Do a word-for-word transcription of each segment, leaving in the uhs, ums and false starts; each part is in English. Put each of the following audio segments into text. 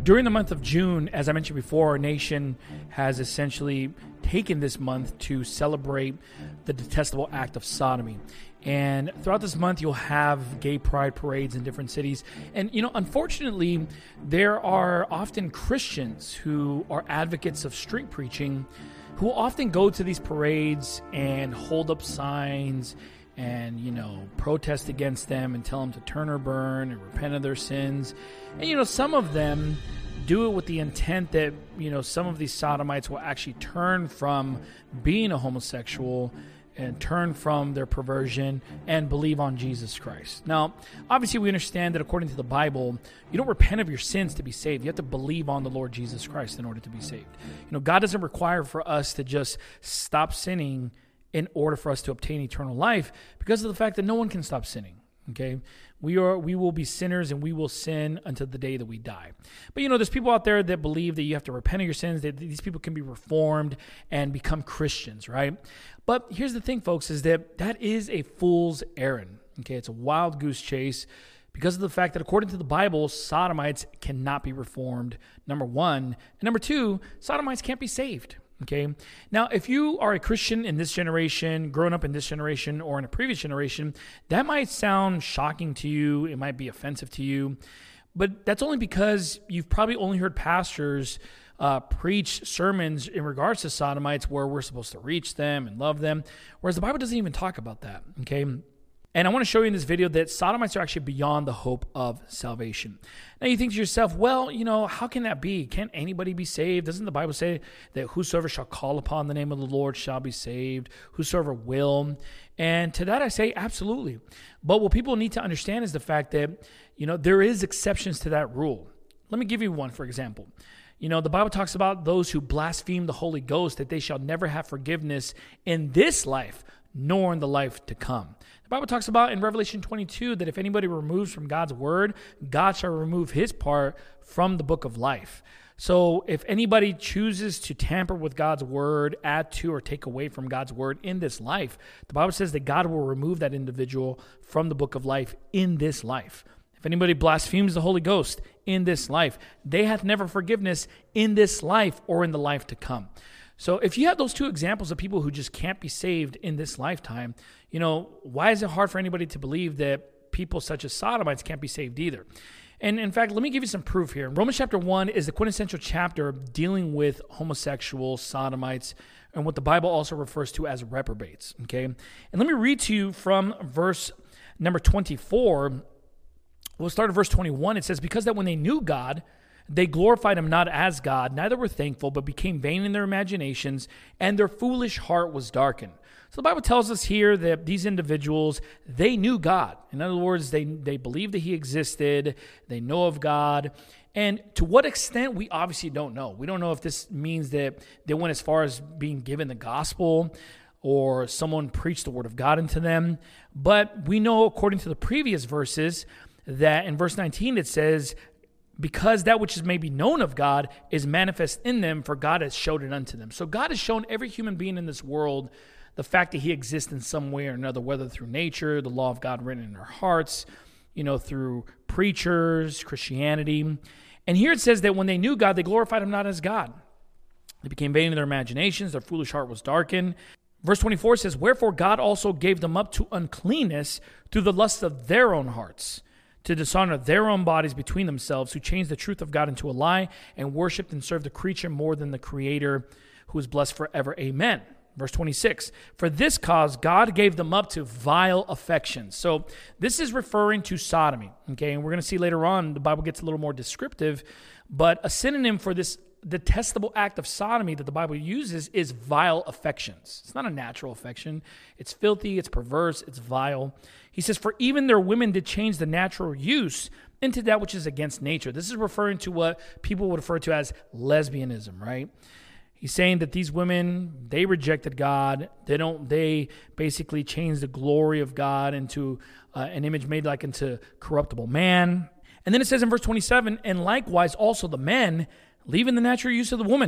during the month of June, as I mentioned before, our nation has essentially taken this month to celebrate the detestable act of sodomy. And throughout this month, you'll have gay pride parades in different cities. And, you know, unfortunately, there are often Christians who are advocates of street preaching who often go to these parades and hold up signs and, you know, protest against them and tell them to turn or burn and repent of their sins. And, you know, some of them do it with the intent that, you know, some of these sodomites will actually turn from being a homosexual and turn from their perversion and believe on Jesus Christ. Now, obviously, we understand that according to the Bible, you don't repent of your sins to be saved. You have to believe on the Lord Jesus Christ in order to be saved. You know, God doesn't require for us to just stop sinning in order for us to obtain eternal life because of the fact that no one can stop sinning. Okay, we are we will be sinners and we will sin until the day that we die. But you know, there's people out there that believe that you have to repent of your sins, that these people can be reformed and become Christians, right? But here's the thing, folks, is that that is a fool's errand. Okay, it's a wild goose chase because of the fact that according to the Bible, sodomites cannot be reformed, number one. And number two, sodomites can't be saved. Okay. Now, if you are a Christian in this generation, growing up in this generation or in a previous generation, that might sound shocking to you. It might be offensive to you, but that's only because you've probably only heard pastors uh, preach sermons in regards to sodomites where we're supposed to reach them and love them, whereas the Bible doesn't even talk about that. Okay. And I want to show you in this video that sodomites are actually beyond the hope of salvation. Now you think to yourself, well, you know, how can that be? Can't anybody be saved? Doesn't the Bible say that whosoever shall call upon the name of the Lord shall be saved? Whosoever will? And to that I say, absolutely. But what people need to understand is the fact that, you know, there is exceptions to that rule. Let me give you one, for example. You know, the Bible talks about those who blaspheme the Holy Ghost, that they shall never have forgiveness in this life, nor in the life to come. The Bible talks about in Revelation twenty-two that if anybody removes from God's word, God shall remove his part from the book of life. So if anybody chooses to tamper with God's word, add to or take away from God's word in this life, the Bible says that God will remove that individual from the book of life in this life. If anybody blasphemes the Holy Ghost in this life, they hath never forgiveness in this life or in the life to come. So if you have those two examples of people who just can't be saved in this lifetime, you know, why is it hard for anybody to believe that people such as sodomites can't be saved either? And in fact, let me give you some proof here. Romans chapter one is the quintessential chapter dealing with homosexuals, sodomites, and what the Bible also refers to as reprobates, okay? And let me read to you from verse number twenty-four. We'll start at verse twenty-one. It says, because that when they knew God, they glorified him not as God, neither were thankful, but became vain in their imaginations, and their foolish heart was darkened. So the Bible tells us here that these individuals, they knew God. In other words, they, they believed that he existed, they know of God, and to what extent, we obviously don't know. We don't know if this means that they went as far as being given the gospel, or someone preached the word of God into them, but we know according to the previous verses that in verse nineteen it says, because that which is maybe known of God is manifest in them, for God has showed it unto them. So God has shown every human being in this world the fact that he exists in some way or another, whether through nature, the law of God written in their hearts, you know, through preachers, Christianity. And here it says that when they knew God, they glorified him not as God. They became vain in their imaginations, their foolish heart was darkened. Verse twenty-four says, wherefore God also gave them up to uncleanness through the lust of their own hearts, to dishonor their own bodies between themselves, who changed the truth of God into a lie and worshiped and served the creature more than the Creator, who is blessed forever. Amen. Verse twenty-six, for this cause God gave them up to vile affections. So this is referring to sodomy, okay? And we're going to see later on, the Bible gets a little more descriptive, but a synonym for this detestable act of sodomy that the Bible uses is vile affections. It's not a natural affection. It's filthy, it's perverse, it's vile. He says, for even their women did change the natural use into that which is against nature. This is referring to what people would refer to as lesbianism, right? He's saying that these women, they rejected God. They don't. They basically changed the glory of God into uh, an image made like into corruptible man. And then it says in verse twenty-seven, and likewise also the men, leaving the natural use of the woman,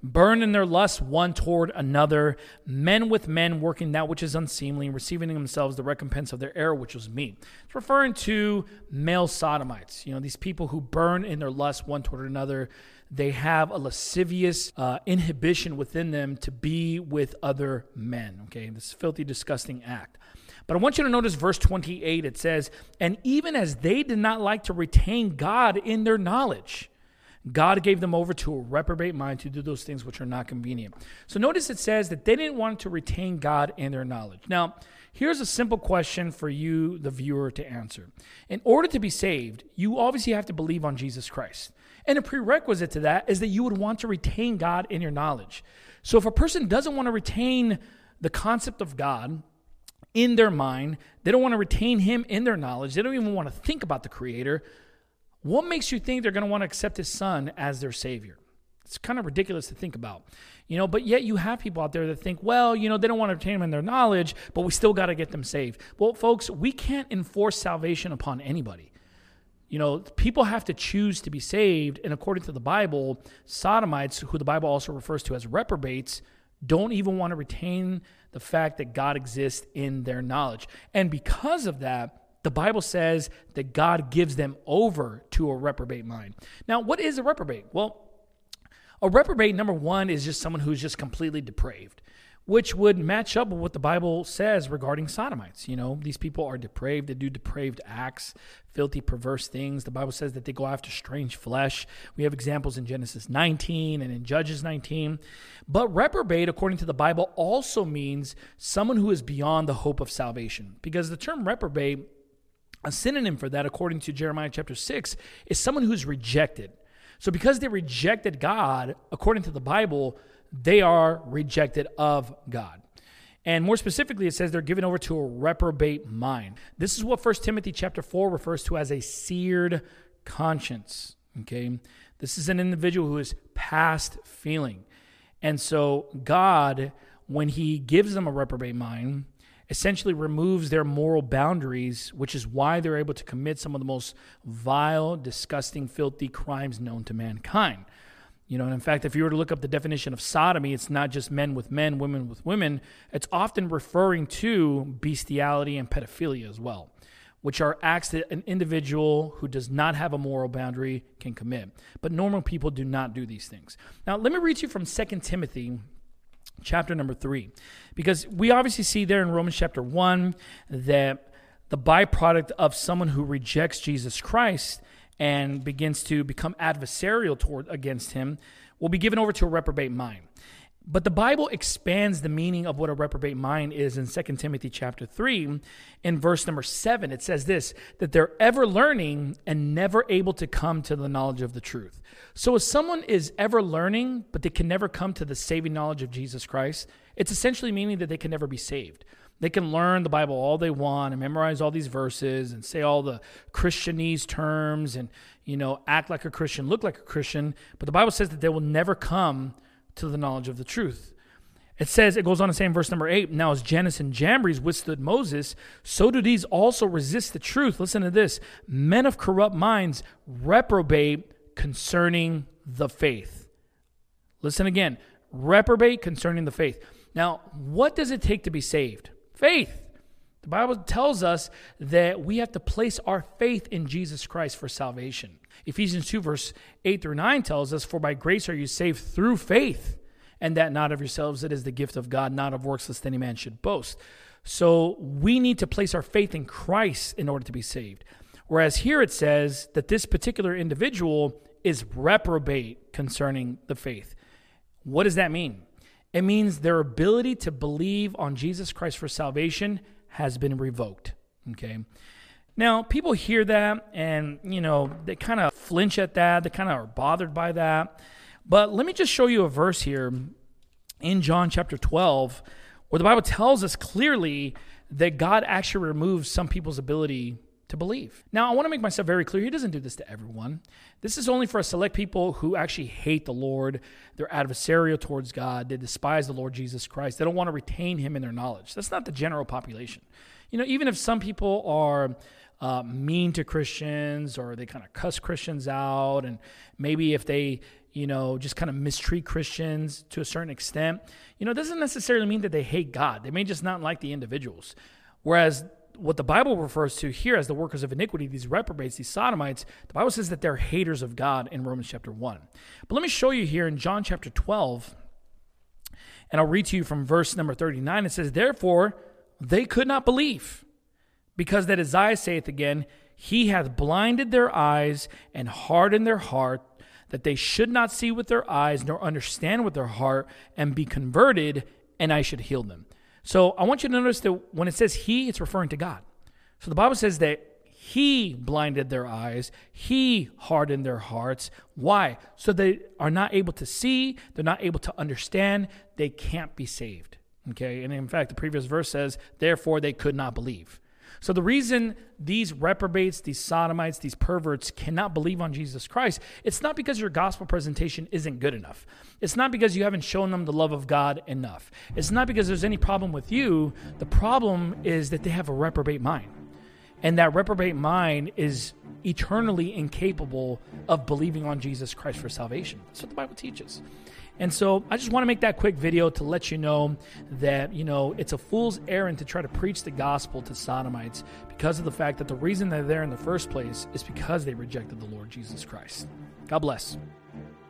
burn in their lust one toward another, men with men working that which is unseemly, receiving in themselves the recompense of their error, which was me. It's referring to male sodomites. You know, these people who burn in their lust one toward another. They have a lascivious uh, inhibition within them to be with other men. Okay, this filthy, disgusting act. But I want you to notice verse twenty-eight. It says, and even as they did not like to retain God in their knowledge, God gave them over to a reprobate mind to do those things which are not convenient. So notice it says that they didn't want to retain God in their knowledge. Now, here's a simple question for you, the viewer, to answer. In order to be saved, you obviously have to believe on Jesus Christ. And a prerequisite to that is that you would want to retain God in your knowledge. So if a person doesn't want to retain the concept of God in their mind, they don't want to retain him in their knowledge, they don't even want to think about the Creator, what makes you think they're going to want to accept his son as their Savior? It's kind of ridiculous to think about, you know, but yet you have people out there that think, well, you know, they don't want to retain him in their knowledge, but we still got to get them saved. Well, folks, we can't enforce salvation upon anybody. You know, people have to choose to be saved, and according to the Bible, sodomites, who the Bible also refers to as reprobates, don't even want to retain the fact that God exists in their knowledge. And because of that, the Bible says that God gives them over to a reprobate mind. Now, what is a reprobate? Well, a reprobate, number one, is just someone who's just completely depraved, which would match up with what the Bible says regarding sodomites. You know, these people are depraved. They do depraved acts, filthy, perverse things. The Bible says that they go after strange flesh. We have examples in Genesis nineteen and in Judges nineteen. But reprobate, according to the Bible, also means someone who is beyond the hope of salvation, because the term reprobate, a synonym for that, according to Jeremiah chapter six, is someone who's rejected. So because they rejected God, according to the Bible, they are rejected of God. And more specifically, it says they're given over to a reprobate mind. This is what First Timothy chapter four refers to as a seared conscience. Okay, this is an individual who is past feeling. And so God, when he gives them a reprobate mind, essentially removes their moral boundaries, which is why they're able to commit some of the most vile, disgusting, filthy crimes known to mankind. You know, and in fact, if you were to look up the definition of sodomy, it's not just men with men, women with women. It's often referring to bestiality and pedophilia as well, which are acts that an individual who does not have a moral boundary can commit. But normal people do not do these things. Now, let me read you from Second Timothy chapter number three, because we obviously see there in Romans chapter one that the byproduct of someone who rejects Jesus Christ and begins to become adversarial toward against him will be given over to a reprobate mind. But the Bible expands the meaning of what a reprobate mind is in Second Timothy chapter three. In verse number seven, it says this, that they're ever learning and never able to come to the knowledge of the truth. So if someone is ever learning, but they can never come to the saving knowledge of Jesus Christ, it's essentially meaning that they can never be saved. They can learn the Bible all they want and memorize all these verses and say all the Christianese terms and, you know, act like a Christian, look like a Christian. But the Bible says that they will never come to the knowledge of the truth. It says, it goes on to say in verse number eight, now as Jannes and Jambres withstood Moses, so do these also resist the truth. Listen to this. Men of corrupt minds reprobate concerning the faith. Listen again. Reprobate concerning the faith. Now, what does it take to be saved? Faith. The Bible tells us that we have to place our faith in Jesus Christ for salvation. Ephesians two verse eight through nine tells us, for by grace are you saved through faith, and that not of yourselves, it is the gift of God, not of works, lest any man should boast. So we need to place our faith in Christ in order to be saved. Whereas here it says that this particular individual is reprobate concerning the faith. What does that mean? It means their ability to believe on Jesus Christ for salvation has been revoked. Okay. Now, people hear that and, you know, they kind of flinch at that. They kind of are bothered by that. But let me just show you a verse here in John chapter twelve, where the Bible tells us clearly that God actually removes some people's ability to believe. Now, I want to make myself very clear. He doesn't do this to everyone. This is only for a select people who actually hate the Lord. They're adversarial towards God. They despise the Lord Jesus Christ. They don't want to retain him in their knowledge. That's not the general population. You know, even if some people are uh, mean to Christians or they kind of cuss Christians out, and maybe if they, you know, just kind of mistreat Christians to a certain extent, you know, it doesn't necessarily mean that they hate God. They may just not like the individuals. Whereas what the Bible refers to here as the workers of iniquity, these reprobates, these sodomites, the Bible says that they're haters of God in Romans chapter one. But let me show you here in John chapter twelve, and I'll read to you from verse number thirty-nine. It says, therefore, they could not believe, because that Isaiah saith again, he hath blinded their eyes and hardened their heart, that they should not see with their eyes, nor understand with their heart, and be converted, and I should heal them. So I want you to notice that when it says he, it's referring to God. So the Bible says that he blinded their eyes, he hardened their hearts. Why? So they are not able to see, they're not able to understand, they can't be saved. Okay, and in fact, the previous verse says, therefore they could not believe. So the reason these reprobates, these sodomites, these perverts cannot believe on Jesus Christ, it's not because your gospel presentation isn't good enough. It's not because you haven't shown them the love of God enough. It's not because there's any problem with you. The problem is that they have a reprobate mind. And that reprobate mind is eternally incapable of believing on Jesus Christ for salvation. That's what the Bible teaches. And so I just want to make that quick video to let you know that, you know, it's a fool's errand to try to preach the gospel to sodomites because of the fact that the reason they're there in the first place is because they rejected the Lord Jesus Christ. God bless.